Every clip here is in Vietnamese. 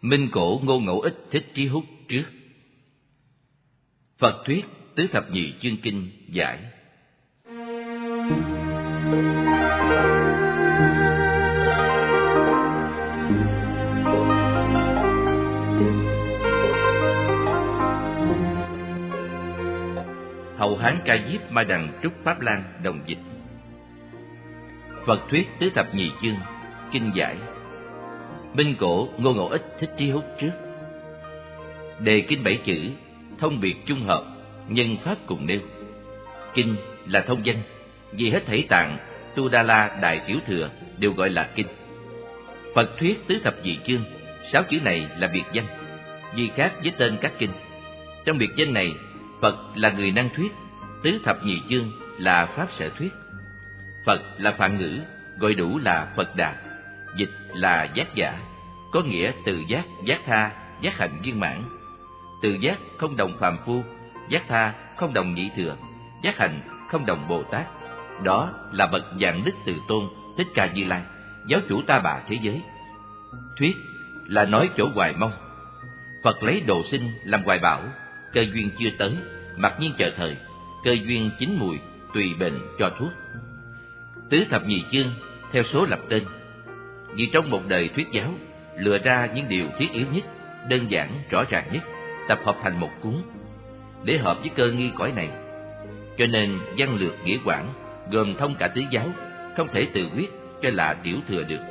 Minh Cổ Ngô Ngẫu Ích Thích Trí Húc trước. Phật thuyết Tứ Thập Nhị Chương Kinh giải. Hậu Hán Ca Diếp Ma Đằng Trúc Pháp Lan đồng dịch. Phật thuyết Tứ Thập Nhị Chương Kinh giải. Minh Cổ Ngô Ngẫu Ích Thích Trí Húc trước. Đề kinh 7 chữ, thông biệt chung hợp, nhân pháp cùng nêu. Kinh là thông danh, vì hết thảy tạng Tu Đa La Đại Tiểu Thừa đều gọi là kinh. Phật thuyết Tứ Thập Nhị Chương, 6 chữ này là biệt danh, vì khác với tên các kinh. Trong biệt danh này, Phật là người năng thuyết, Tứ Thập Nhị Chương là pháp sở thuyết. Phật là phạn ngữ, gọi đủ là Phật Đà. Dịch là giác giả, có nghĩa từ giác, giác tha, giác hạnh viên mãn. Từ giác không đồng phàm phu, giác tha không đồng nhị thừa, giác hạnh không đồng Bồ Tát. Đó là bậc Vạn Đức Từ Tôn Thích Ca Như Lai, giáo chủ ta bà thế giới. Thuyết là nói chỗ hoài mong. Phật lấy độ sinh làm hoài bảo, cơ duyên chưa tới, mặc nhiên chờ thời, cơ duyên chín mùi, tùy bệnh cho thuốc. Tứ Thập Nhị Chương theo số lập tên, vì trong một đời thuyết giáo lựa ra những điều thiết yếu nhất, đơn giản rõ ràng nhất, tập hợp thành một cuốn để hợp với cơ nghi cõi này. Cho nên văn lược nghĩa quảng, gồm thông cả tứ giáo, không thể tự quyết cho là tiểu thừa được.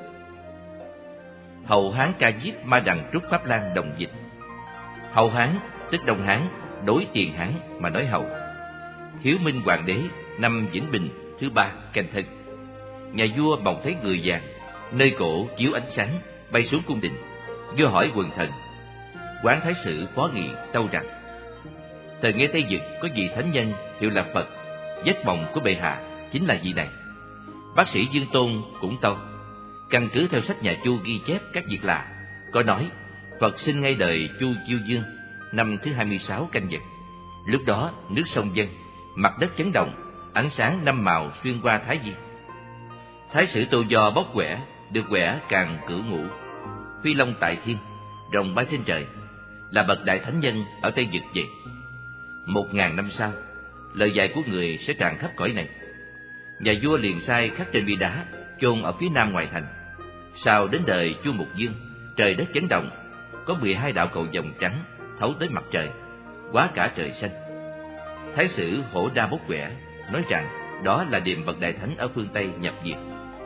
Hậu Hán Ca Diếp Ma Đằng Trúc Pháp Lan đồng dịch. Hậu Hán tức Đông Hán, đối Tiền Hán mà nói hậu. Hiếu Minh Hoàng đế năm Vĩnh Bình thứ 3 Canh Thân, nhà vua bỗng thấy người vàng nơi cổ chiếu ánh sáng bay xuống cung đình. Vua hỏi quần thần, Quán Thái Sử phó nghị tâu rằng: thời nghe Tây Vực có vị thánh nhân hiệu là Phật, giấc mộng của bệ hạ chính là vị này. Bác sĩ Dương Tôn cũng tâu, căn cứ theo sách nhà Chu ghi chép các việc lạ, có nói Phật sinh ngay đời Chu Chiêu Dương năm thứ 26 Canh Dần. Lúc đó nước sông dâng, mặt đất chấn động, ánh sáng năm màu xuyên qua Thái Dương. Thái Sử Tô Do bóc quẻ, được quẻ càng cửu ngũ, phi long tại thiên, rồng bay trên trời, là bậc đại thánh nhân ở Tây Vực vậy. 1000 năm sau, lời dạy của người sẽ tràn khắp cõi này. Nhà vua liền sai khắc trên bia đá, chôn ở phía nam ngoài thành. Sau đến đời Chu Mục Dương, trời đất chấn động, có 12 đạo cầu vồng trắng thấu tới mặt trời, quá cả trời xanh. Thái Sử Hổ Đa bốc quẻ, nói rằng đó là điềm bậc đại thánh ở phương Tây nhập diệt.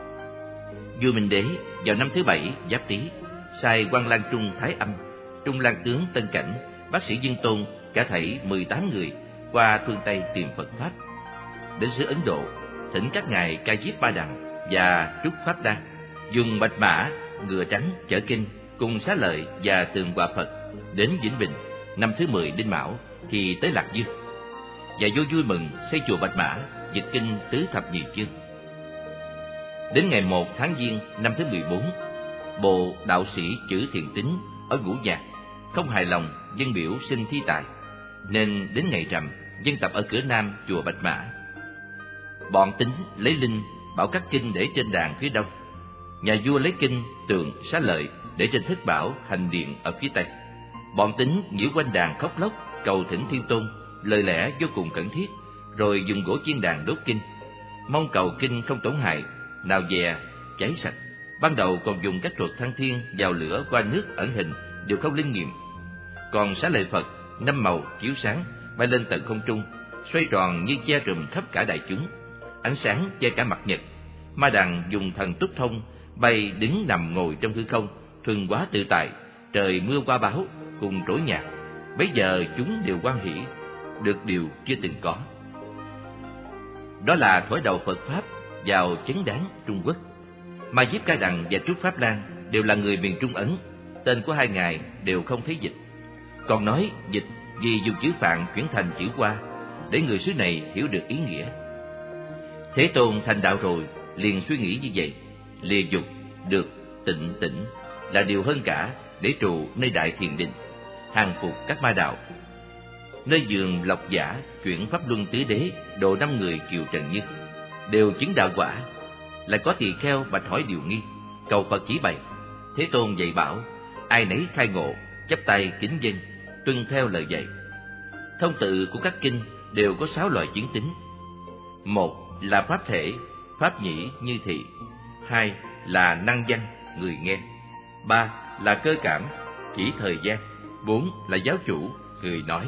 Vua Minh Đế vào năm thứ 7 Giáp Tý, sai Quan Lang Trung Thái Âm, Trung Lang Tướng Tân Cảnh, bác sĩ Dương Tôn, cả thảy 18 người qua phương Tây tìm Phật pháp. Đến xứ Ấn Độ, thỉnh các ngài Ca Diếp Ma Đằng và Trúc Pháp Đan dùng bạch mã, ngựa trắng chở kinh cùng xá lợi và tường hòa Phật đến Vĩnh Bình năm thứ 10 Đinh Mão thì tới Lạc Dương. Và vua vui mừng xây chùa Bạch Mã, dịch kinh Tứ Thập Nhị Chương. Đến ngày 1 tháng Giêng năm thứ 14, bộ đạo sĩ chữ Thiện Tín ở Ngũ Nhạc không hài lòng dân biểu xin thi tài, nên đến ngày rằm dân tập ở cửa nam chùa Bạch Mã. Bọn Tín lấy linh bảo các kinh để trên đàn phía đông, nhà vua lấy kinh tường xá lợi để trên thất bảo hành điện ở phía tây. Bọn Tín nhiễu quanh đàn khóc lóc cầu thỉnh Thiên Tôn, lời lẽ vô cùng khẩn thiết, rồi dùng gỗ chiên đàn đốt kinh, mong cầu kinh không tổn hại, nào dè cháy sạch. Ban đầu còn dùng các thuật thăng thiên vào lửa qua nước ẩn hình đều không linh nghiệm. Còn xá lợi Phật năm màu chiếu sáng bay lên tận không trung, xoay tròn như che trùm khắp cả đại chúng, ánh sáng che cả mặt nhật. Ma Đằng dùng thần túc thông bay đứng nằm ngồi trong hư không, thuần quá tự tại, trời mưa qua báo cùng trỗi nhạc. Bấy giờ chúng đều hoan hỷ, được điều chưa từng có. Đó là thổi đầu Phật pháp vào chấn đáng Trung Quốc. Ma Diếp Ca Đằng và Trúc Pháp Lan đều là người miền Trung Ấn, tên của hai ngài đều không thấy dịch. Còn nói dịch vì dùng chữ Phạn chuyển thành chữ Hoa, để người xứ này hiểu được ý nghĩa. Thế Tôn thành đạo rồi liền suy nghĩ như vậy: lìa dục được tịnh tỉnh là điều hơn cả để trụ nơi đại thiền định, hàng phục các ma đạo. Nơi giường Lộc Giả chuyển pháp luân tứ đế độ 5 người kiều trần như đều chứng đạo quả. Lại có tỳ kheo bạch hỏi điều nghi, cầu Phật chỉ bày. Thế Tôn dạy bảo: ai nấy khai ngộ, chắp tay kính vâng, tuân theo lời dạy. Thông tự của các kinh đều có 6 loại chứng tính. 1 là pháp thể, pháp nhĩ như thị. 2 là năng văn, người nghe. 3 là cơ cảm, chỉ thời gian. 4 là giáo chủ, người nói.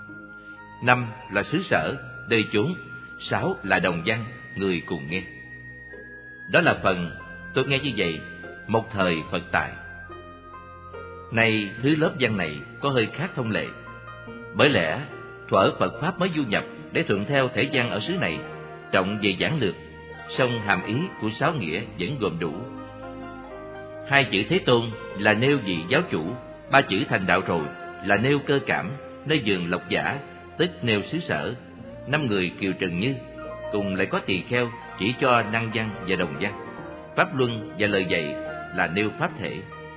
5 là xứ sở, nơi chốn. 6 là đồng văn, người cùng nghe. Đó là phần tôi nghe như vậy một thời Phật tại. Nay thứ lớp văn này có hơi khác thông lệ. Bởi lẽ thuở Phật Pháp mới du nhập để thuận theo thể văn ở xứ này, trọng về giản lược, song hàm ý của 6 nghĩa vẫn gồm đủ. 2 chữ Thế Tôn là nêu vị giáo chủ, 3 chữ thành đạo rồi là nêu cơ cảm, nơi vườn Lộc Giả, tức nêu xứ sở. 5 người Kiều Trần Như, cùng lại có tỳ kheo chỉ cho năng văn và đồng văn. Pháp luân và lời dạy là nêu pháp thể.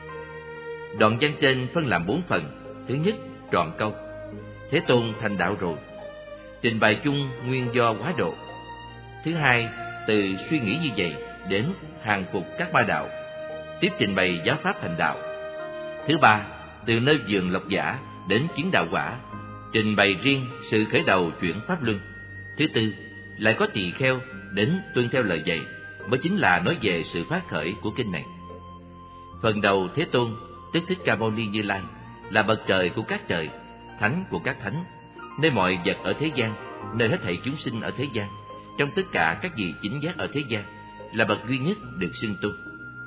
Đoạn văn trên phân làm 4 phần. Thứ nhất, trọn câu. Thế Tôn thành đạo rồi, trình bày chung nguyên do hóa độ. Thứ hai, từ suy nghĩ như vậy đến hàng phục các ma đạo, tiếp trình bày giáo pháp thành đạo. Thứ ba, từ nơi vườn Lộc Giả đến chứng đạo quả, trình bày riêng sự khởi đầu chuyển pháp luân. Thứ tư, lại có tỳ kheo đến tuân theo lời dạy, mới chính là nói về sự phát khởi của kinh này. Phần đầu Thế Tôn, tức Thích Ca Mâu Ni Như Lai, là bậc trời của các trời, thánh của các thánh, nơi mọi vật ở thế gian, nơi hết thảy chúng sinh ở thế gian, trong tất cả các vị chính giác ở thế gian, là bậc duy nhất được xưng tôn.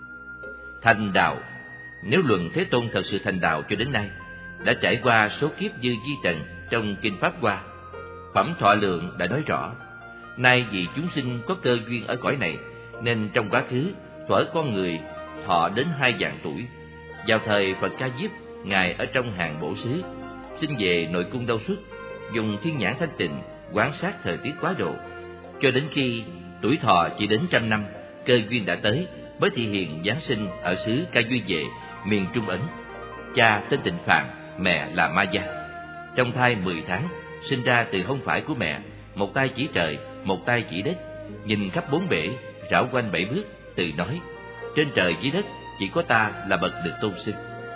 Thành đạo, nếu luận Thế Tôn thật sự thành đạo cho đến nay, đã trải qua số kiếp dư di trần trong kinh Pháp Hoa. Phẩm Thọ Lượng đã nói rõ, nay vì chúng sinh có cơ duyên ở cõi này, nên trong quá khứ thuở con người thọ đến 2 vạn tuổi. Vào thời Phật Ca Diếp, ngài ở trong hàng bổ xứ, sinh về nội cung Đâu Xuất, dùng thiên nhãn thanh tịnh quan sát thời tiết quá độ, cho đến khi tuổi thọ chỉ đến 100 năm, cơ duyên đã tới, mới thị hiện giáng sinh ở xứ Ca Duy Vệ, miền Trung Ấn. Cha tên Tịnh Phạn, mẹ là Ma Gia. Trong thai 10 tháng, sinh ra từ hông phải của mẹ, một tay chỉ trời, một tay chỉ đất, nhìn khắp 4 bể, rảo quanh 7 bước, tự nói: trên trời dưới đất chỉ có ta là bậc được tôn xưng.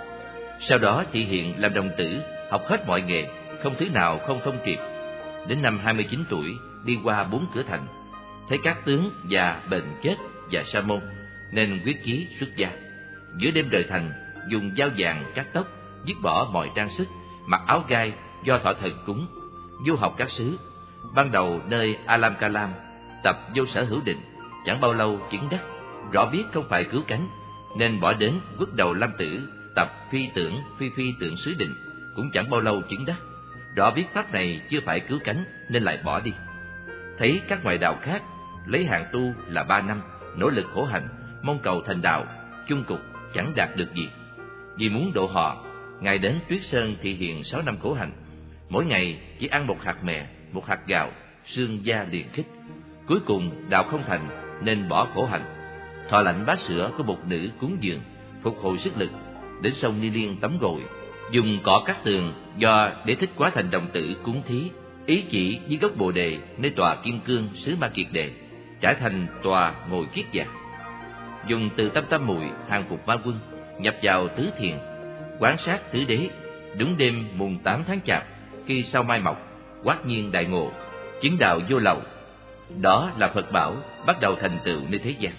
Sau đó thị hiện làm đồng tử, học hết mọi nghề, không thứ nào không thông triệt. Đến năm 29 tuổi, đi qua 4 cửa thành, thấy các tướng già bệnh chết và sa môn, nên quyết chí xuất gia. Giữa đêm rời thành, dùng dao vàng cắt tóc, dứt bỏ mọi trang sức, mặc áo gai do thọ thần cúng, du học các xứ. Ban đầu nơi Alam Kalam, tập vô sở hữu định, chẳng bao lâu chứng đắc, rõ biết không phải cứu cánh, nên bỏ đến quốc đầu Lam Tử, tập phi tưởng xứ định, cũng chẳng bao lâu chứng đắc, rõ biết pháp này chưa phải cứu cánh, nên lại bỏ đi. Thấy các ngoại đạo khác lấy hạn tu là 3 năm, nỗ lực khổ hạnh, mong cầu thành đạo, chung cục chẳng đạt được gì. Vì muốn độ họ, ngài đến Tuyết Sơn thị hiện 6 năm khổ hạnh, mỗi ngày chỉ ăn 1 hạt mè, 1 hạt gạo, xương da liền khích. Cuối cùng đạo không thành, nên bỏ khổ hạnh, thọ lãnh bát sữa của một nữ cúng dường, phục hồi sức lực. Đến sông Ni Liên tắm gội, dùng cỏ cắt tường do để thích quá thành đồng tử cúng thí, ý chỉ với gốc bồ đề nơi tòa kim cương xứ Ma Kiệt Đề, trải thành tòa ngồi kiết già. Dùng từ tâm tâm muội hàng phục ma quân, nhập vào tứ thiền, quán sát tứ đế. Đúng đêm mùng 8 tháng Chạp, khi sao mai mọc, quát nhiên đại ngộ, chứng đạo vô lậu. Đó là Phật bảo bắt đầu thành tựu nơi thế gian.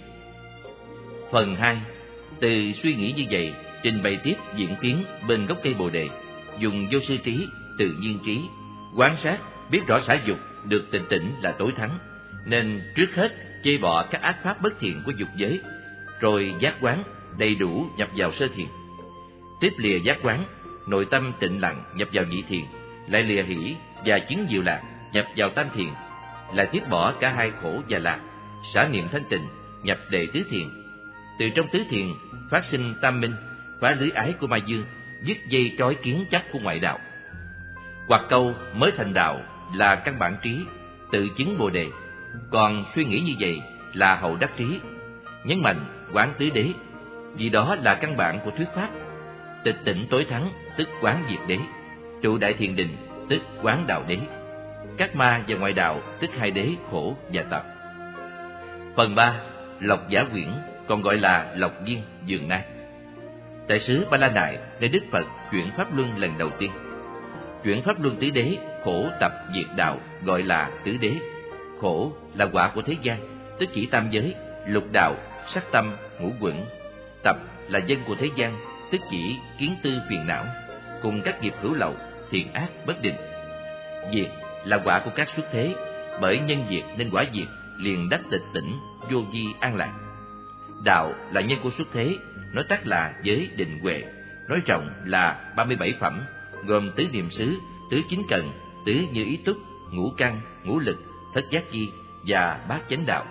Phần 2, từ suy nghĩ như vậy, trình bày tiếp diễn tiến bên gốc cây bồ đề, dùng vô sư trí, tự nhiên trí, quán sát biết rõ xả dục được tịnh tịnh là tối thắng, nên trước hết chê bỏ các ác pháp bất thiện của dục giới, rồi giác quán đầy đủ nhập vào sơ thiền. Tiếp lìa giác quán, nội tâm tịnh lặng nhập vào nhị thiền, lại lìa hỷ và chứng diệu lạc nhập vào tam thiền, lại tiếp bỏ cả 2 khổ và lạc, xả niệm thanh tịnh nhập đệ tứ thiền. Từ trong tứ thiền phát sinh tam minh, phá lưới ái của ma dương, dứt dây trói kiến chắc của ngoại đạo. Hoặc câu mới thành đạo là căn bản trí, tự chứng bồ đề, còn suy nghĩ như vậy là hậu đắc trí. Nhấn mạnh quán tứ đế, vì đó là căn bản của thuyết pháp. Tịch tỉnh tối thắng tức quán diệt đế, trụ đại thiền định tức quán đạo đế, các ma và ngoại đạo tức 2 đế khổ và tập. Phần 3, Lộc Giả Quyển, còn gọi là Lộc Viên Dường Nai. Tại xứ Ba La Nại, nơi Đức Phật chuyển pháp luân lần đầu tiên. Chuyển pháp luân tứ đế, khổ tập diệt đạo, gọi là tứ đế. Khổ là quả của thế gian, tức chỉ tam giới, lục đạo, sắc tâm, ngũ quẩn. Tập là dân của thế gian, tức chỉ kiến tư phiền não, cùng các nghiệp hữu lậu, thiện ác bất định. Diệt là quả của các xuất thế, bởi nhân diệt nên quả diệt, liền đắc tịch tỉnh, vô vi an lạc. Đạo là nhân của xuất thế, nói tắt là giới định huệ, nói rộng là 37 phẩm, gồm tứ niệm xứ, tứ chính cần, tứ như ý túc, ngũ căn, ngũ lực, thất giác chi và bát chánh đạo.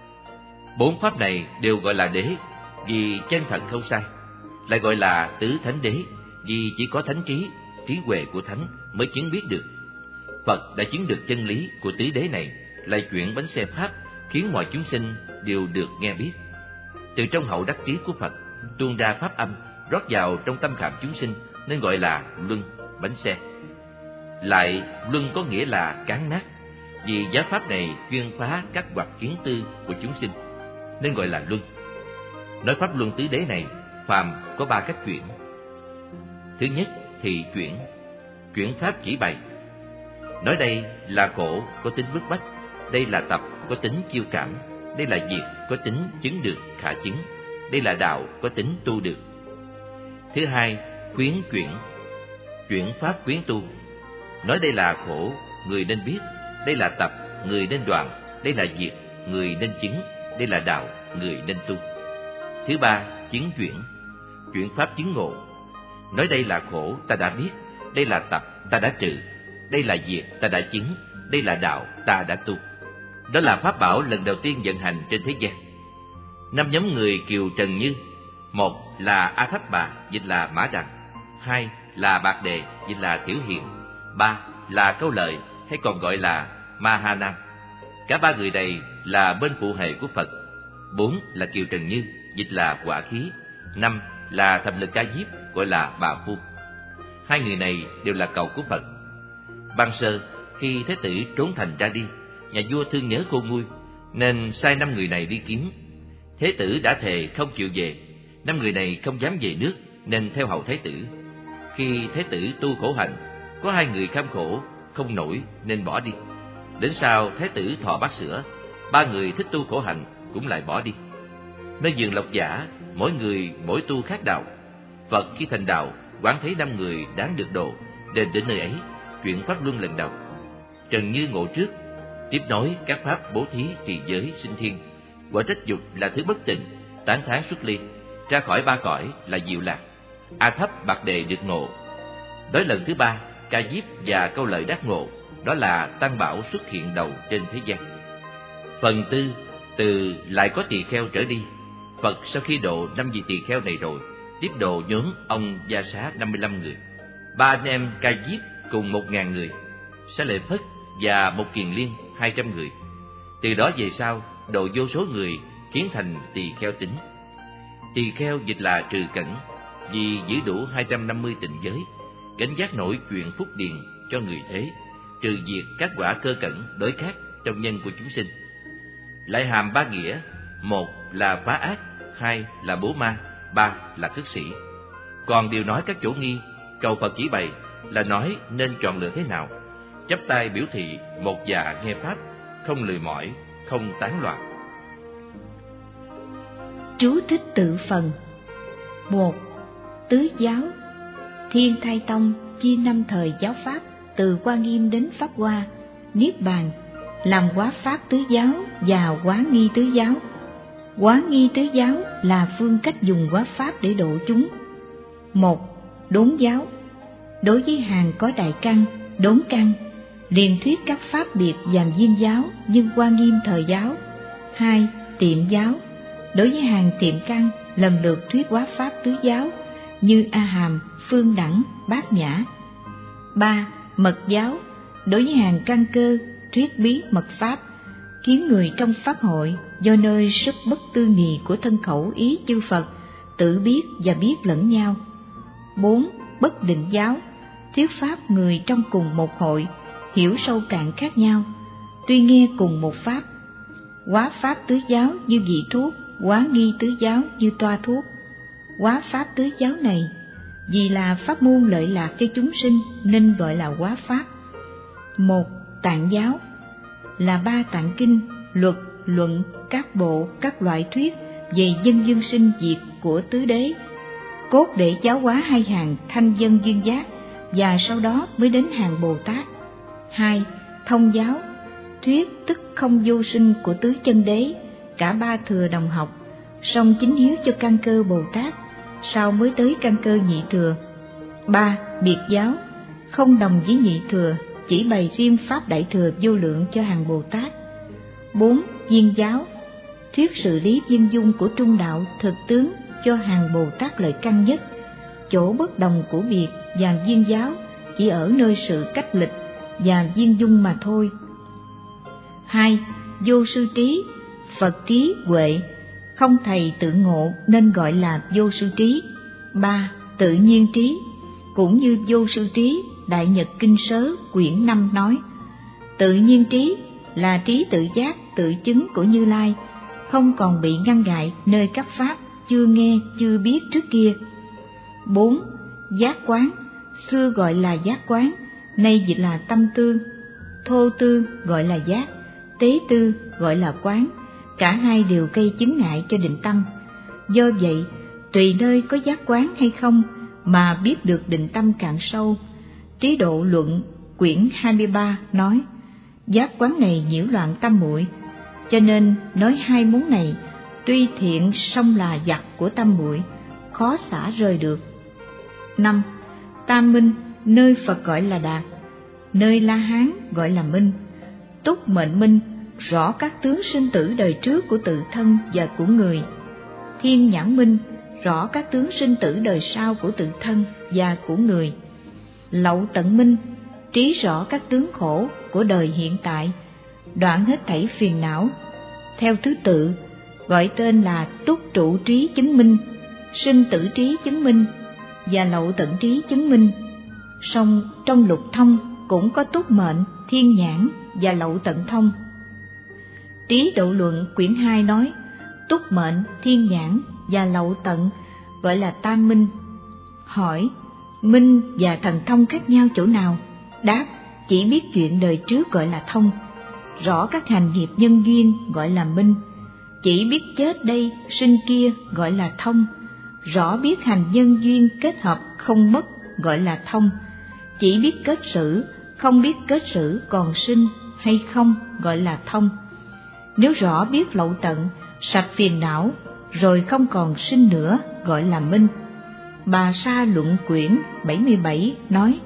Bốn pháp này đều gọi là đế, vì chân thật không sai. Lại gọi là tứ thánh đế, vì chỉ có thánh trí, trí huệ của thánh mới chứng biết được. Phật đã chứng được chân lý của tứ đế này, lại chuyển bánh xe pháp, khiến mọi chúng sinh đều được nghe biết. Từ trong hậu đắc trí của Phật tuôn ra pháp âm, rót vào trong tâm khảm chúng sinh, nên gọi là luân, bánh xe. Lại luân có nghĩa là cán nát, vì giáo pháp này chuyên phá các hoặc kiến tư của chúng sinh, nên gọi là luân. Nói pháp luân tứ đế này, phàm có ba cách chuyển. Thứ nhất thì chuyển pháp chỉ bày. Nói đây là khổ có tính bức bách, đây là tập có tính chiêu cảm, đây là diệt có tính chứng được khả chứng, đây là đạo có tính tu được. Thứ hai, khuyến chuyển pháp khuyến tu. Nói đây là khổ, người nên biết, đây là tập, người nên đoạn, đây là diệt, người nên chứng, đây là đạo, người nên tu. Thứ ba, chứng chuyển pháp chứng ngộ. Nói đây là khổ, ta đã biết, đây là tập, ta đã trừ, đây là diệt, ta đã chứng, đây là đạo, ta đã tu. Đó là pháp bảo lần đầu tiên vận hành trên thế gian. 5 nhóm người kiều trần như: một là A Thấp Bà, dịch là Mã Đằng; hai là Bạc Đề, dịch là Tiểu Hiền; ba là Câu Lợi, hay còn gọi là Ma Ha Nam. Cả ba người này là bên phụ hệ của Phật. 4 là kiều trần như, dịch là Quả Khí; 5 là Thập Lực Ca Diếp, gọi là Bà Phu. Hai người này đều là cầu của Phật. Ban sơ, khi Thế tử trốn thành ra đi, nhà vua thương nhớ Khôn Nguôi, nên sai 5 người này đi kiếm. Thế tử đã thề không chịu về, 5 người này không dám về nước, nên theo hầu Thế tử. Khi Thế tử tu khổ hạnh, có 2 người kham khổ không nổi nên bỏ đi. Đến sau Thế tử thọ bát sữa, 3 người thích tu khổ hạnh cũng lại bỏ đi. Nơi vườn Lộc Giả, mỗi người mỗi tu khác đạo. Phật khi thành đạo, quán thấy 5 người đáng được độ, nên đến nơi ấy chuyển pháp luân lần đầu. Trần Như ngộ trước, tiếp nối các pháp bố thí, trì giới, sinh thiên. Quả trách dục là thứ bất tịnh, tán thán xuất ly, ra khỏi 3 cõi là diệu lạc. A Thấp, Bạc Đề được ngộ. Đối lần thứ 3, Ca Diếp và Câu Lợi đắc ngộ, đó là Tăng Bảo xuất hiện đầu trên thế gian. Phần tư, từ lại có tỳ kheo trở đi. Phật sau khi độ 5 vị tỳ kheo này rồi, tiếp độ nhóm ông Gia Xá 55 người, 3 anh em Ca Diếp cùng 1000 người, Xá Lợi Phất và một Kiền Liên 200 người. Từ đó về sau, độ vô số người, kiến thành tỳ kheo tính. Tỳ kheo dịch là trừ cẩn, vì giữ đủ 250 tịnh giới, gánh vác nổi chuyện phúc điền cho người thế, trừ diệt các quả cơ cẩn đối khác trong nhân của chúng sinh. Lại hàm 3 nghĩa: 1 là phá ác, 2 là bố ma, 3 là khất sĩ. Còn điều nói các chỗ nghi, cầu Phật chỉ bày là nói nên chọn lựa thế nào, chắp tay biểu thị một dạ nghe pháp, không lười mỏi, không tán loạn. Chú thích tự phần. 1. Tứ giáo. Thiên Thai Tông chia 5 thời giáo pháp, từ Hoa Nghiêm đến Pháp Hoa, Niết Bàn, làm Hóa Pháp tứ giáo và Hóa Nghi tứ giáo. Hóa Nghi tứ giáo là phương cách dùng Hóa Pháp để độ chúng. 1. Đốn giáo. Đối với hàng có đại căn, đốn căn, liền thuyết các pháp biệt dàn viên giáo như Hoa Nghiêm thời giáo. 2. Tiệm giáo. Đối với hàng tiệm căn, lần lượt thuyết Hóa Pháp tứ giáo như A Hàm, Phương Đẳng, Bát Nhã. 3. Mật giáo. Đối với hàng căn cơ, thuyết bí mật pháp, khiến người trong pháp hội do nơi sức bất tư nghì của thân khẩu ý chư Phật tự biết và biết lẫn nhau. 4. Bất định giáo. Thuyết pháp người trong cùng một hội hiểu sâu cạn khác nhau, tuy nghe cùng một pháp. Hóa Pháp tứ giáo như vị thuốc, Hóa Nghi tứ giáo như toa thuốc. hóa pháp tứ giáo này, vì là pháp môn lợi lạc cho chúng sinh nên gọi là hóa pháp. Một, Tạng giáo là 3 tạng kinh, luật, luận, các bộ, các loại thuyết về dân dương sinh diệt của tứ đế, cốt để giáo hóa 2 hàng thanh dân duyên giác, và sau đó mới đến hàng Bồ Tát. 2. Thông giáo, thuyết tức không vô sinh của tứ chân đế, cả 3 thừa đồng học, song chính yếu cho căn cơ Bồ Tát, sau mới tới căn cơ nhị thừa. 3. Biệt giáo, không đồng với nhị thừa, chỉ bày riêng pháp đại thừa vô lượng cho hàng Bồ Tát. 4. Viên giáo, thuyết sự lý viên dung của trung đạo thực tướng cho hàng Bồ Tát lợi căn nhất. Chỗ bất đồng của biệt và viên giáo chỉ ở nơi sự cách lịch và viên dung mà thôi. 2. Vô sư trí, Phật trí huệ, không thầy tự ngộ nên gọi là vô sư trí. 3. Tự nhiên trí, cũng như vô sư trí, Đại Nhật Kinh Sớ quyển 5 nói, tự nhiên trí là trí tự giác, tự chứng của Như Lai, không còn bị ngăn ngại nơi các pháp chưa nghe, chưa biết trước kia. 4. Giác quán, xưa gọi là giác quán, nay dịch là tâm tư. Thô tư gọi là giác, tế tư gọi là quán, cả hai đều gây chứng ngại cho định tâm. Do vậy, tùy nơi có giác quán hay không mà biết được định tâm càng sâu. Trí độ luận quyển 23 nói, giác quán này nhiễu loạn tâm muội, cho nên nói 2 món này tuy thiện song là giặc của tâm muội, khó xả rời được. 5. Tam minh, nơi Phật gọi là đạt, nơi La Hán gọi là minh. Túc mệnh minh, rõ các tướng sinh tử đời trước của tự thân và của người. Thiên nhãn minh, rõ các tướng sinh tử đời sau của tự thân và của người. Lậu tận minh, trí rõ các tướng khổ của đời hiện tại, đoạn hết thảy phiền não. Theo thứ tự, gọi tên là túc trụ trí chứng minh, sinh tử trí chứng minh và lậu tận trí chứng minh. Song trong lục thông cũng có túc mệnh, thiên nhãn và lậu tận thông. Trí độ luận quyển 2 nói, túc mệnh, thiên nhãn và lậu tận gọi là tam minh. Hỏi, minh và thần thông khác nhau chỗ nào? Đáp, chỉ biết chuyện đời trước gọi là thông, rõ các hành nghiệp nhân duyên gọi là minh, chỉ biết chết đây sinh kia gọi là thông, rõ biết hành nhân duyên kết hợp không mất gọi là thông, chỉ biết kết sử, không biết kết sử còn sinh hay không gọi là thông. Nếu rõ biết lậu tận, sạch phiền não, rồi không còn sinh nữa gọi là minh. Bà Sa luận quyển 77 nói,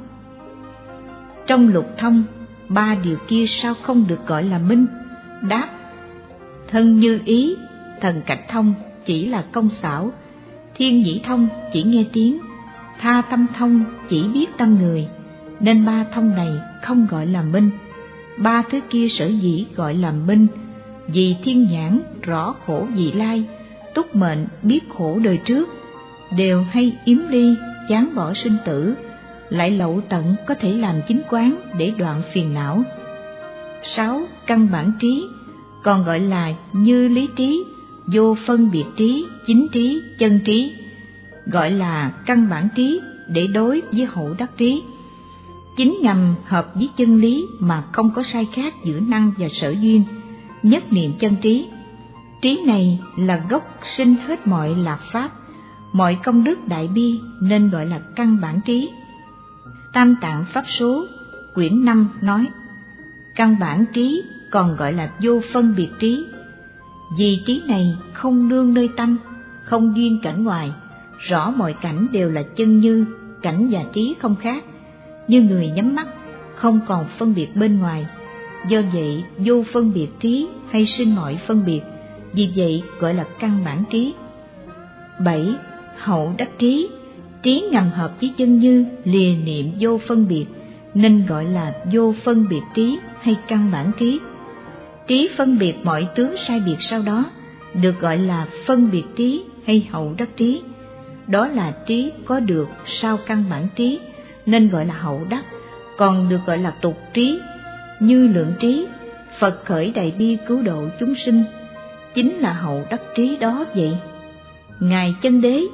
trong lục thông, 3 điều kia sao không được gọi là minh? Đáp, thân như ý, thần cảnh thông chỉ là công xảo, thiên nhĩ thông chỉ nghe tiếng, tha tâm thông chỉ biết tâm người, nên 3 thông này không gọi là minh. 3 thứ kia sở dĩ gọi là minh, vì thiên nhãn rõ khổ vị lai, túc mệnh biết khổ đời trước, đều hay yếm ly, chán bỏ sinh tử, lại lậu tận có thể làm chính quán để đoạn phiền não. 6. Căn bản trí, còn gọi là như lý trí, vô phân biệt trí, chính trí, chân trí, gọi là căn bản trí để đối với hậu đắc trí. Chính ngầm hợp với chân lý mà không có sai khác giữa năng và sở duyên, nhất niệm chân trí. Trí này là gốc sinh hết mọi lạc pháp, mọi công đức đại bi nên gọi là căn bản trí. Tam Tạng Pháp Số quyển 5 nói, căn bản trí còn gọi là vô phân biệt trí, vì trí này không nương nơi tâm, không duyên cảnh ngoài, rõ mọi cảnh đều là chân như, cảnh và trí không khác, như người nhắm mắt, không còn phân biệt bên ngoài. Do vậy vô phân biệt trí hay sinh mọi phân biệt, vì vậy gọi là căn bản trí. 7. Hậu đắc trí, trí ngầm hợp với chân như, lìa niệm vô phân biệt, nên gọi là vô phân biệt trí hay căn bản trí. Trí phân biệt mọi tướng sai biệt sau đó, được gọi là phân biệt trí hay hậu đắc trí. Đó là trí có được sau căn bản trí, nên gọi là hậu đắc, còn được gọi là tục trí, như lượng trí, Phật khởi đại bi cứu độ chúng sinh, chính là hậu đắc trí đó vậy. Ngài Chân Đế dịch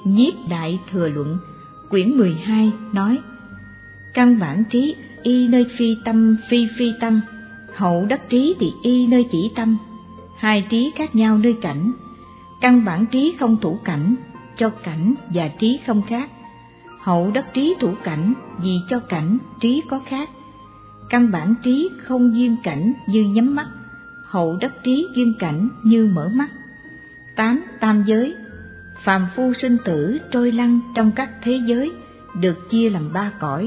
Nhiếp Đại Thừa Luận, quyển 12 nói: căn bản trí y nơi phi tâm phi phi tâm, hậu đắc trí thì y nơi chỉ tâm. Hai trí khác nhau nơi cảnh. Căn bản trí không thủ cảnh, cho cảnh và trí không khác. Hậu đắc trí thủ cảnh, vì cho cảnh trí có khác. Căn bản trí không duyên cảnh như nhắm mắt, hậu đắc trí duyên cảnh như mở mắt. 8. Tam giới. Phàm phu sinh tử trôi lăn trong các thế giới, được chia làm 3 cõi.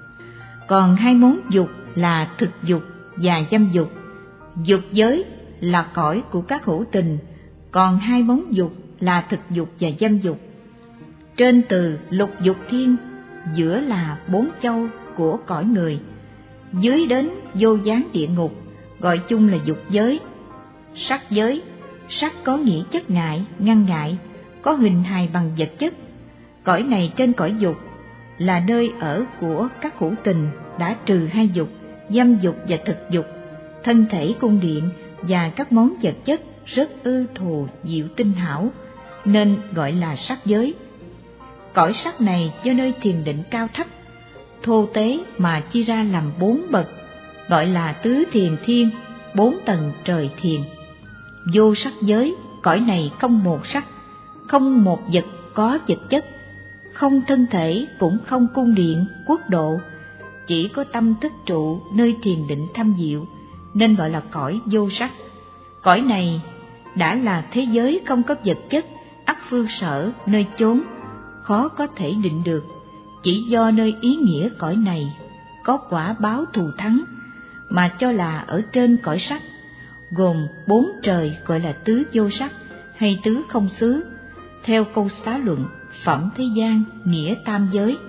Còn 2 món dục là thực dục và dâm dục. Dục giới là cõi của các hữu tình, còn 2 món dục là thực dục và dâm dục. Trên từ lục dục thiên, giữa là 4 châu của cõi người, dưới đến vô gián địa ngục, gọi chung là dục giới. Sắc giới. Sắc có nghĩa chất ngại, ngăn ngại, có hình hài bằng vật chất. Cõi này trên cõi dục, là nơi ở của các hữu tình đã trừ 2 dục, dâm dục và thực dục. Thân thể cung điện và các món vật chất rất ư thù diệu tinh hảo, nên gọi là sắc giới. Cõi sắc này do nơi thiền định cao thấp, thô tế mà chia ra làm 4 bậc, gọi là tứ thiền thiên, 4 tầng trời thiền. Vô sắc giới, cõi này không một sắc, không một vật có vật chất, không thân thể cũng không cung điện, quốc độ, chỉ có tâm thức trụ nơi thiền định thâm diệu, nên gọi là cõi vô sắc. Cõi này đã là thế giới không có vật chất, ắt phương sở, nơi chốn, khó có thể định được, chỉ do nơi ý nghĩa cõi này có quả báo thù thắng, mà cho là ở trên cõi sắc, gồm 4 trời gọi là tứ vô sắc hay tứ không xứ, theo câu xá luận Phẩm Thế gian nghĩa tam giới.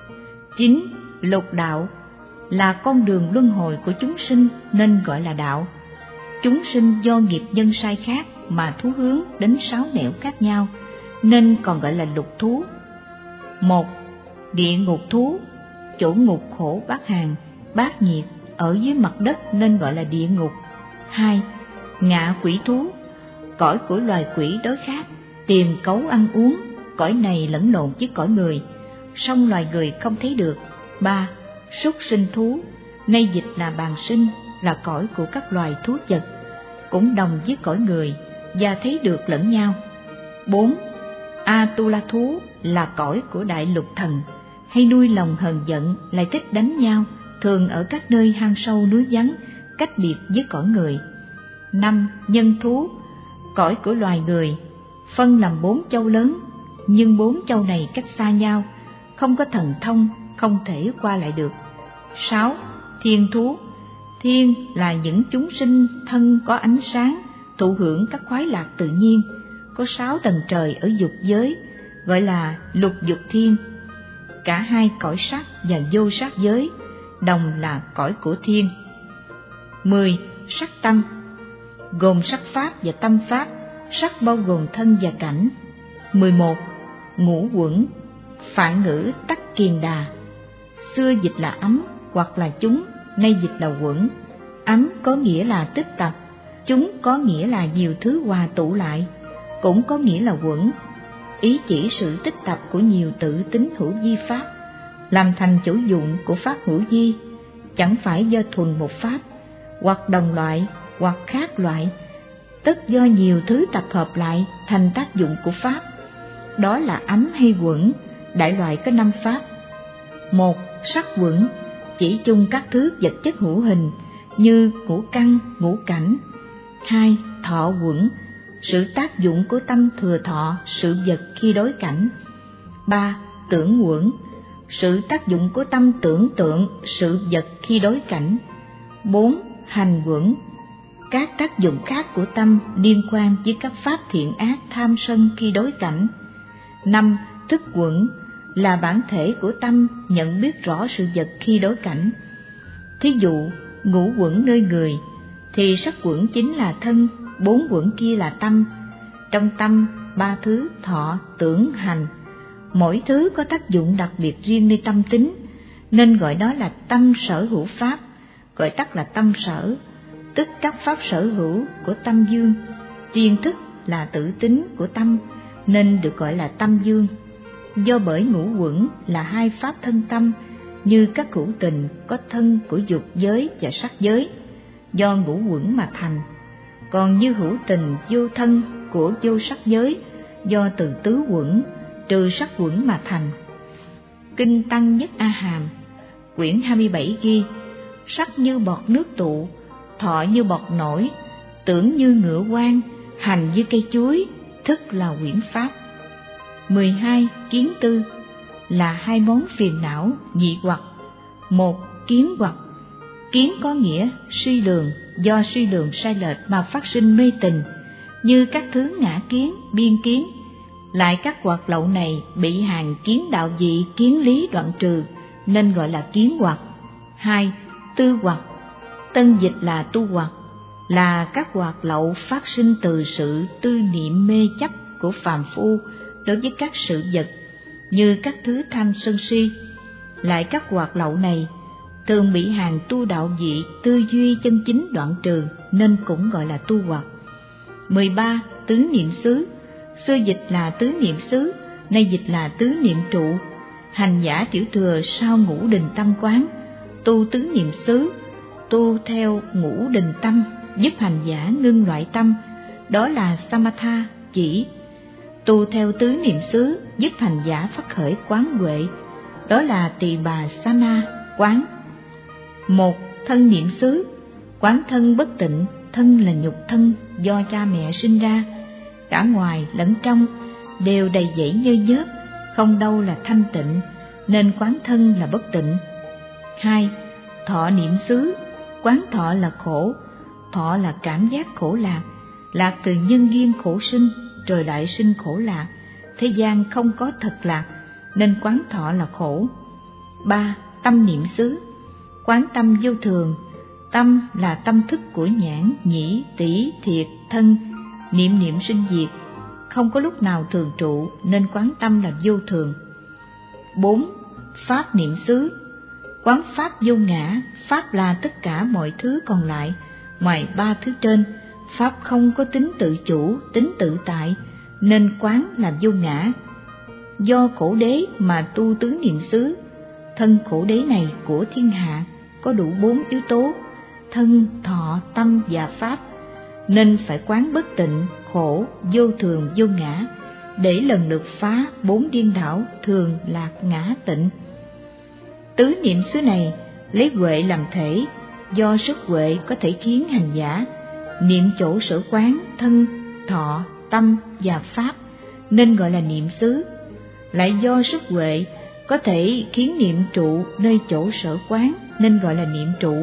9. Lục đạo là con đường luân hồi của chúng sinh, nên gọi là đạo. Chúng sinh do nghiệp nhân sai khác mà thú hướng đến 6 nẻo khác nhau, nên còn gọi là lục thú. 1. Địa ngục thú, chỗ ngục khổ bát hàn, bát nhiệt, ở dưới mặt đất nên gọi là địa ngục. 2. Ngạ quỷ thú, cõi của loài quỷ đói khát, tìm cấu ăn uống, cõi này lẫn lộn với cõi người, song loài người không thấy được. 3. Súc sinh thú, nay dịch là bàn sinh, là cõi của các loài thú vật, cũng đồng với cõi người và thấy được lẫn nhau. 4. Atula thú là cõi của đại lục thần, hay nuôi lòng hờn giận, lại thích đánh nhau, thường ở các nơi hang sâu núi vắng, cách biệt với cõi người. 5. Nhân thú, cõi của loài người, phân làm 4 châu lớn, nhưng 4 châu này cách xa nhau, không có thần thông, không thể qua lại được. 6. Thiên thú, thiên là những chúng sinh thân có ánh sáng, thụ hưởng các khoái lạc tự nhiên, có 6 tầng trời ở dục giới, gọi là lục dục thiên. Cả 2 cõi sắc và vô sắc giới đồng là cõi của thiên. 10. Sắc tâm, gồm sắc pháp và tâm pháp, sắc bao gồm thân và cảnh. 11. Ngũ quẩn, phạn ngữ Tắc Kiền Đà, xưa dịch là ấm hoặc là chúng, nay dịch là quẩn. Ấm có nghĩa là tích tập, chúng có nghĩa là nhiều thứ hòa tụ lại, cũng có nghĩa là quẩn, ý chỉ sự tích tập của nhiều tự tính hữu vi pháp, làm thành chủ dụng của pháp hữu vi, chẳng phải do thuần một pháp, hoặc đồng loại, hoặc khác loại, tất do nhiều thứ tập hợp lại thành tác dụng của pháp. Đó là ấm hay quẩn, đại loại có 5 pháp. 1. Sắc quẩn, chỉ chung các thứ vật chất hữu hình như ngũ căn, ngũ cảnh. 2. Thọ quẩn, sự tác dụng của tâm thừa thọ sự vật khi đối cảnh. 3. Tưởng quẩn, sự tác dụng của tâm tưởng tượng sự vật khi đối cảnh. 4. Hành quẩn, các tác dụng khác của tâm liên quan với các pháp thiện ác tham sân khi đối cảnh. 5. Thức quẩn, là bản thể của tâm nhận biết rõ sự vật khi đối cảnh. Thí dụ, ngũ quẩn nơi người, thì sắc quẩn chính là thân, 4 quẩn kia là tâm. Trong tâm, 3 thứ thọ, tưởng, hành, mỗi thứ có tác dụng đặc biệt riêng nơi tâm tính, nên gọi đó là tâm sở hữu pháp, gọi tắt là tâm sở, tức các pháp sở hữu của tâm dương. Riêng thức là tự tính của tâm, nên được gọi là tâm dương. do bởi ngũ uẩn là hai pháp thân tâm, như các hữu tình có thân của dục giới và sắc giới, do ngũ uẩn mà thành. Còn như hữu tình vô thân của vô sắc giới, do từ tứ uẩn trừ sắc uẩn mà thành. Kinh Tăng Nhất A Hàm, quyển 27 ghi: sắc như bọt nước tụ, thọ như bọt nổi, tưởng như ngựa quan, hành như cây chuối, thức là quyển pháp. 12. Kiến tư là hai món phiền não nhị hoặc. 1. Kiến hoặc. Kiến có nghĩa suy lường, do suy lường sai lệch mà phát sinh mê tình, như các thứ ngã kiến, biên kiến. Lại các hoặc lậu này bị hàng kiến đạo dị, kiến lý đoạn trừ, nên gọi là kiến hoặc. 2. Tư hoặc. Tân dịch là tu hoặc, là các hoặc lậu phát sinh từ sự tư niệm mê chấp của phàm phu đối với các sự vật, như các thứ tham sân si. Lại các hoặc lậu này thường bị hàng tu đạo dị, tư duy chân chính đoạn trừ, nên cũng gọi là tu hoặc. 13. Tứ niệm xứ. Xưa dịch là tứ niệm xứ, nay dịch là tứ niệm trụ. Hành giả tiểu thừa sau ngũ đình tâm quán, tu tứ niệm xứ, tu theo ngũ đình tâm, giúp hành giả ngưng loại tâm, đó là samatha chỉ. Tu theo tứ niệm xứ giúp hành giả phát khởi quán huệ, đó là tỳ bà sana quán. 1. Thân niệm xứ. Quán thân bất tịnh, thân là nhục thân do cha mẹ sinh ra, cả ngoài lẫn trong đều đầy dẫy nhơ nhớp, không đâu là thanh tịnh, nên quán thân là bất tịnh. 2. Thọ niệm xứ. Quán thọ là khổ, thọ là cảm giác khổ lạc, lạc từ nhân duyên khổ sinh, rồi đại sinh khổ lạc, thế gian không có thật lạc, nên quán thọ là khổ. 3. Tâm niệm xứ. Quán tâm vô thường. Tâm là tâm thức của nhãn, nhĩ, tỷ, thiệt, thân, niệm niệm sinh diệt, không có lúc nào thường trụ, nên quán tâm là vô thường. 4. Pháp niệm xứ. Quán pháp vô ngã. Pháp là tất cả mọi thứ còn lại, ngoài ba thứ trên. Pháp không có tính tự chủ, tính tự tại, nên quán là vô ngã. Do khổ đế mà tu tứ niệm xứ. Thân khổ đế này của thiên hạ có đủ 4 yếu tố: thân, thọ, tâm và pháp, nên phải quán bất tịnh, khổ, vô thường, vô ngã, để lần lượt phá 4 điên đảo thường, lạc, ngã, tịnh. Tứ niệm xứ này lấy huệ làm thể, do sức huệ có thể khiến hành giả niệm chỗ sở quán thân, thọ, tâm và pháp, nên gọi là niệm xứ. Lại do sức huệ có thể khiến niệm trụ nơi chỗ sở quán, nên gọi là niệm trụ.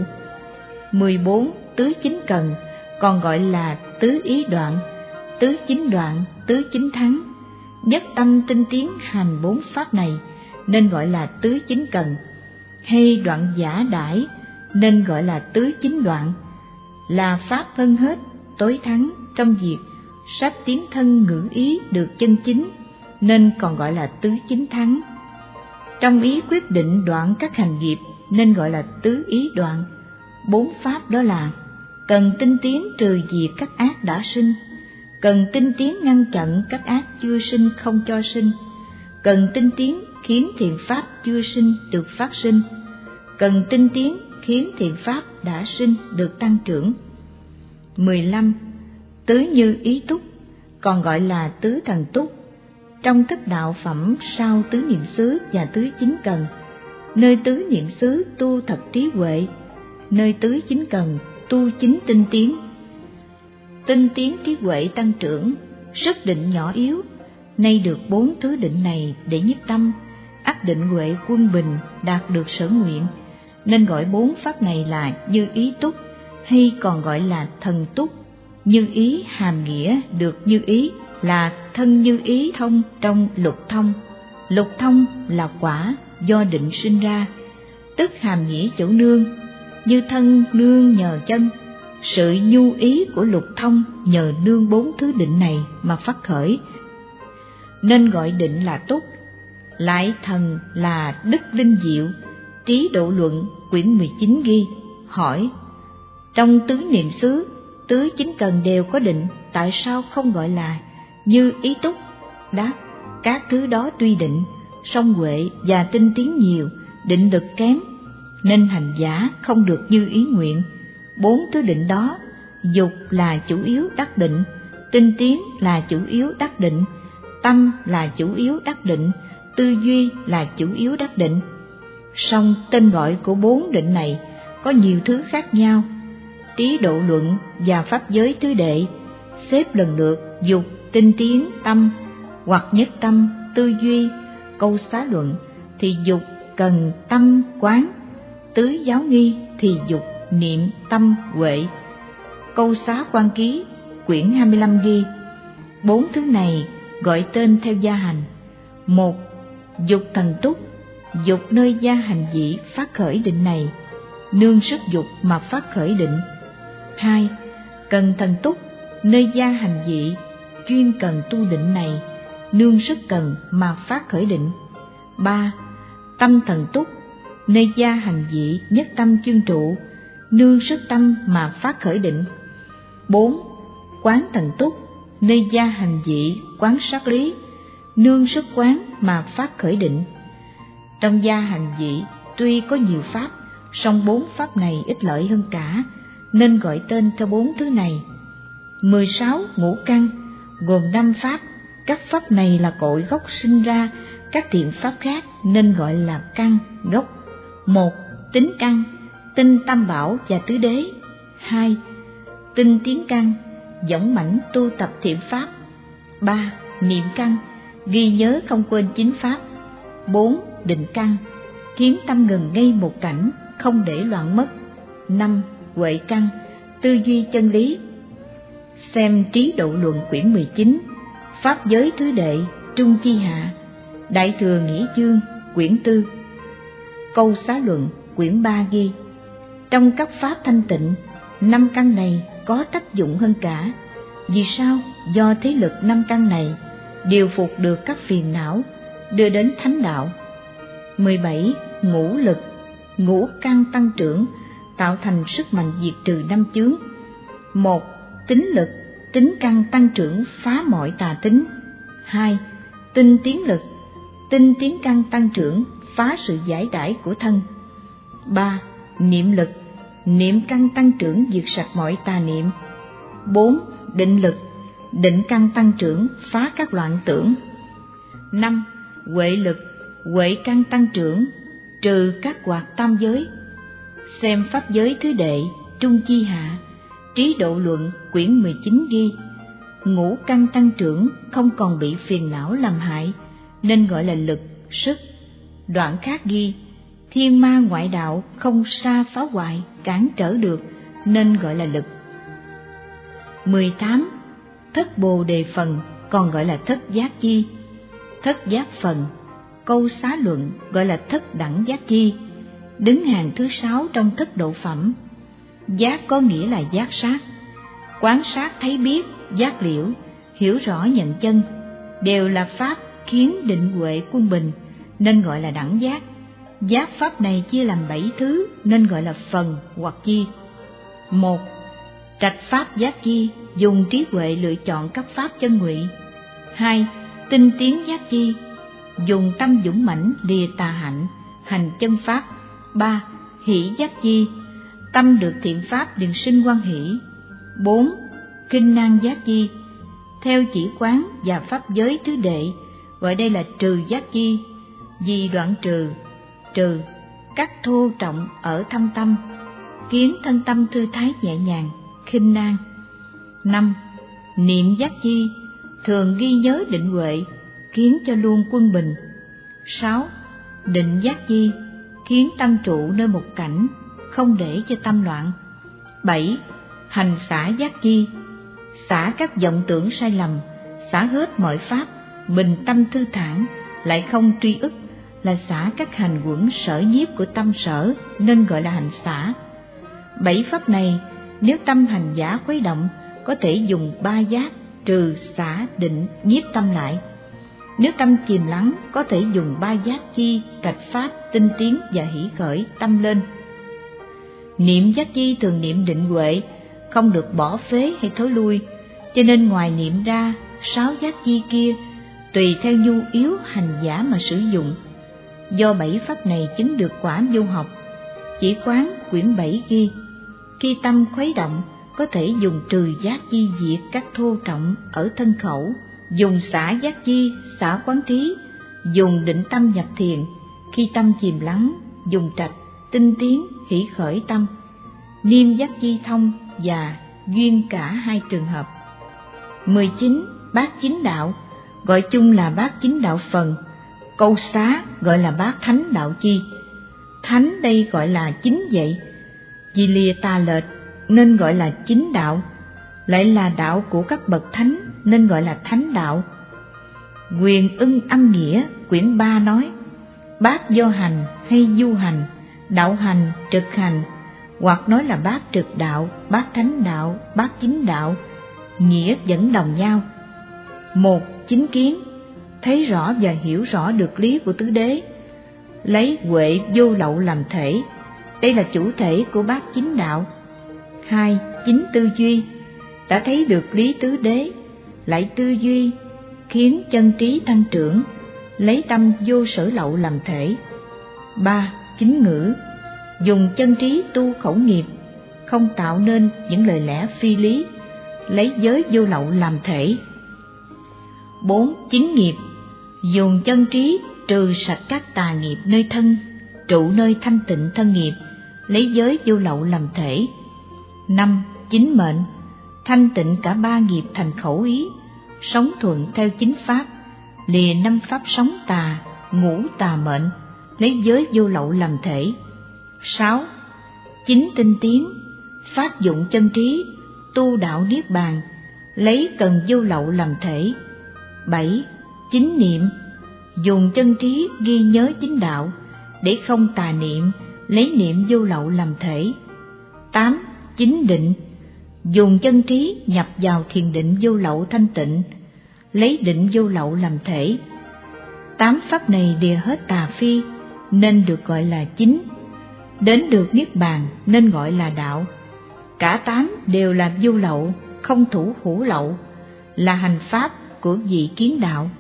14. Tứ chính cần, còn gọi là tứ ý đoạn, tứ chính đoạn, tứ chính thắng. Nhất tâm tinh tiến hành 4 pháp này, nên gọi là tứ chính cần. Hay đoạn giả đãi, nên gọi là tứ chính đoạn, là pháp phân hết, tối thắng trong việc sắp tiến thân ngữ ý được chân chính, nên còn gọi là tứ chính thắng. Trong ý quyết định đoạn các hành nghiệp, nên gọi là tứ ý đoạn. 4 pháp đó là: cần tinh tiến trừ diệt các ác đã sinh, cần tinh tiến ngăn chặn các ác chưa sinh không cho sinh, cần tinh tiến khiến thiện pháp chưa sinh được phát sinh, cần tinh tiến khiến thiện pháp đã sinh được tăng trưởng. 15. Tứ như ý túc, còn gọi là tứ thần túc. Trong thức đạo phẩm sau tứ niệm xứ và tứ chính cần, nơi tứ niệm xứ tu thật trí huệ, nơi tứ chính cần tu chính tinh tiến. Tinh tiến trí huệ tăng trưởng, sức định nhỏ yếu, nay được 4 thứ định này để nhiếp tâm, ắt định huệ quân bình, đạt được sở nguyện, nên gọi 4 pháp này là như ý túc, hay còn gọi là thần túc. Như ý hàm nghĩa được như ý là thân như ý thông trong lục thông. Lục thông là quả do định sinh ra, tức hàm nghĩa chỗ nương, như thân nương nhờ chân. Sự nhu ý của lục thông nhờ nương 4 thứ định này mà phát khởi, nên gọi định là túc. Lại thần là đức linh diệu. Trí Độ Luận quyển 19 ghi: hỏi: trong tứ niệm xứ, tứ chính cần đều có định, tại sao không gọi là như ý túc? Đáp: các thứ đó tuy định, song huệ và tinh tiến nhiều, định lực kém, nên hành giả không được như ý nguyện. 4 thứ định đó, dục là chủ yếu đắc định, tinh tiến là chủ yếu đắc định, tâm là chủ yếu đắc định, tư duy là chủ yếu đắc định. Song tên gọi của 4 định này có nhiều thứ khác nhau. Trí độ luận và pháp giới tứ đệ xếp lần lượt dục, tinh tiến, tâm, hoặc nhất tâm, tư duy. Câu xá luận thì dục cần tâm quán, tứ giáo nghi thì dục niệm tâm huệ. Câu xá quan ký quyển 25 ghi 4 thứ này gọi tên theo gia hành. 1. Dục thần túc, dục nơi gia hành dị phát khởi định này, nương sức dục mà phát khởi định. 2. Cần thần túc, nơi gia hành dị chuyên cần tu định này, nương sức cần mà phát khởi định. 3. Tâm thần túc, nơi gia hành dị nhất tâm chuyên trụ, nương sức tâm mà phát khởi định. 4. Quán thần túc, nơi gia hành dị quán sát lý, nương sức quán mà phát khởi định. Trong gia hành dị tuy có nhiều pháp, song 4 pháp này ít lợi hơn cả, nên gọi tên cho 4 thứ này. 16 ngũ căn gồm 5 pháp, các pháp này là cội gốc sinh ra các thiện pháp khác nên gọi là căn, gốc. 1. Tính căn, tinh tam bảo và tứ đế. 2. Tinh tiến căn, dõng mãnh tu tập thiện pháp. 3. Niệm căn, ghi nhớ không quên chính pháp. 4. Định căn, khiến tâm ngừng ngay một cảnh, không để loạn mất. 5. Huệ căn, tư duy chân lý. Xem Trí Độ Luận quyển 19, Pháp giới thứ đệ, Trung chi hạ, Đại thừa nghĩa chương quyển 4. Câu xá luận quyển 3 ghi: trong các pháp thanh tịnh, 5 căn này có tác dụng hơn cả. Vì sao? Do thế lực 5 căn này điều phục được các phiền não, đưa đến thánh đạo. 17. Ngũ lực, ngũ căn tăng trưởng, tạo thành sức mạnh diệt trừ 5 chướng. 1. Tính lực, tính căn tăng trưởng phá mọi tà tính. 2. Tinh tiến lực, tinh tiến căn tăng trưởng phá sự giải đãi của thân. 3. Niệm lực, niệm căn tăng trưởng diệt sạch mọi tà niệm. 4. Định lực, định căn tăng trưởng phá các loạn tưởng. 5. Huệ lực, huệ căn tăng trưởng trừ các hoạt tam giới. Xem pháp giới thứ đệ, Trung chi hạ, Trí Độ Luận quyển 19 ghi: ngũ căn tăng trưởng không còn bị phiền não làm hại, nên gọi là lực, sức. Đoạn khác ghi: thiên ma ngoại đạo không sa phá hoại, cản trở được, nên gọi là lực. 18. Thất bồ đề phần, còn gọi là thất giác chi. Thất giác phần, câu xá luận gọi là thất đẳng giác chi, đứng hàng thứ 6 trong thất độ phẩm. Giác có nghĩa là giác sát, quán sát thấy biết, giác liễu, hiểu rõ nhận chân, đều là pháp khiến định huệ quân bình, nên gọi là đẳng giác. Giác pháp này chia làm 7 thứ nên gọi là phần hoặc chi. 1. Trạch pháp giác chi, dùng trí huệ lựa chọn các pháp chân ngụy. 2. Tinh tiến giác chi, dùng tâm dũng mãnh lìa tà hạnh, hành chân pháp. 3. Hỷ giác chi, tâm được thiện pháp liền sinh hoan hỷ. 4. Kinh năng giác chi, theo chỉ quán và pháp giới tứ đệ, gọi đây là trừ giác chi, vì đoạn trừ cắt thô trọng ở thâm tâm, khiến thân tâm thư thái nhẹ nhàng, khinh nan. 5. Niệm giác chi, thường ghi nhớ định huệ, khiến cho luôn quân bình. 6. Định giác chi, khiến tâm trụ nơi một cảnh, không để cho tâm loạn. 7. Hành xả giác chi, xả các vọng tưởng sai lầm, xả hết mọi pháp, bình tâm thư thản, lại không truy ức, là xả các hành quẩn sở nhiếp của tâm sở, nên gọi là hành xả. 7 pháp này, nếu tâm hành giả khuấy động, có thể dùng 3 giác trừ, xả, định, nhiếp tâm lại. Nếu tâm chìm lắng, có thể dùng 3 giác chi, trạch pháp, tinh tiến và hỷ khởi tâm lên. Niệm giác chi thường niệm định huệ, không được bỏ phế hay thối lui, cho nên ngoài niệm ra 6 giác chi kia, tùy theo nhu yếu hành giả mà sử dụng. Do 7 pháp này chứng được quả vô học. Chỉ quán quyển 7 ghi, khi tâm khuấy động, có thể dùng trừ giác chi diệt các thô trọng ở thân khẩu, dùng xả giác chi xả quán trí, dùng định tâm nhập thiền. Khi tâm chìm lắng, dùng trạch tinh tiến hỷ khởi tâm, niêm giác chi thông và duyên cả hai trường hợp. 19. Bát chính đạo, gọi chung là bát chính đạo phần. Câu xá gọi là bát thánh đạo chi. Thánh đây gọi là chính vậy, vì lìa tà lệch nên gọi là chính đạo, lại là đạo của các bậc thánh nên gọi là thánh đạo. Quyền Ưng Âm Nghĩa quyển 3 nói: bát do hành hay du hành, đạo hành, trực hành, hoặc nói là bát trực đạo, bát thánh đạo, bát chính đạo, nghĩa vẫn đồng nhau. 1. Chính kiến, thấy rõ và hiểu rõ được lý của tứ đế, lấy huệ vô lậu làm thể, đây là chủ thể của bát chính đạo. 2. Chính tư duy, đã thấy được lý tứ đế, lại tư duy khiến chân trí tăng trưởng, lấy tâm vô sở lậu làm thể. 3. Chính ngữ, dùng chân trí tu khẩu nghiệp, không tạo nên những lời lẽ phi lý, lấy giới vô lậu làm thể. 4. Chính nghiệp, dùng chân trí trừ sạch các tà nghiệp nơi thân, trụ nơi thanh tịnh thân nghiệp, lấy giới vô lậu làm thể. 5. Chính mệnh, thanh tịnh cả 3 nghiệp thành khẩu ý, sống thuận theo chính pháp, lìa 5 pháp sống tà, ngũ tà mệnh, lấy giới vô lậu làm thể. 6. Chính tinh tiến, phát dụng chân trí, tu đạo niết bàn, lấy cần vô lậu làm thể. 7. Chính niệm, dùng chân trí ghi nhớ chính đạo, để không tà niệm, lấy niệm vô lậu làm thể. 8. Chính định, dùng chân trí nhập vào thiền định vô lậu thanh tịnh, lấy định vô lậu làm thể. 8 pháp này đều hết tà phi, nên được gọi là chính. Đến được niết bàn nên gọi là đạo. Cả 8 đều là vô lậu, không thủ hữu lậu, là hành pháp của vị kiến đạo.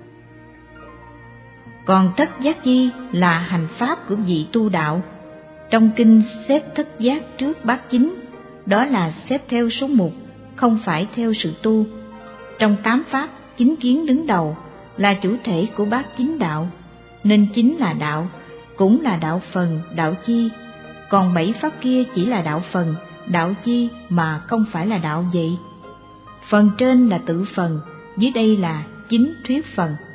Còn thất giác chi là hành pháp của vị tu đạo. Trong kinh xếp thất giác trước bát chính, đó là xếp theo số mục, không phải theo sự tu. Trong 8 pháp, chính kiến đứng đầu, là chủ thể của bát chính đạo, nên chính là đạo, cũng là đạo phần, đạo chi. Còn 7 pháp kia chỉ là đạo phần, đạo chi mà không phải là đạo vậy. Phần trên là tự phần, dưới đây là chính thuyết phần.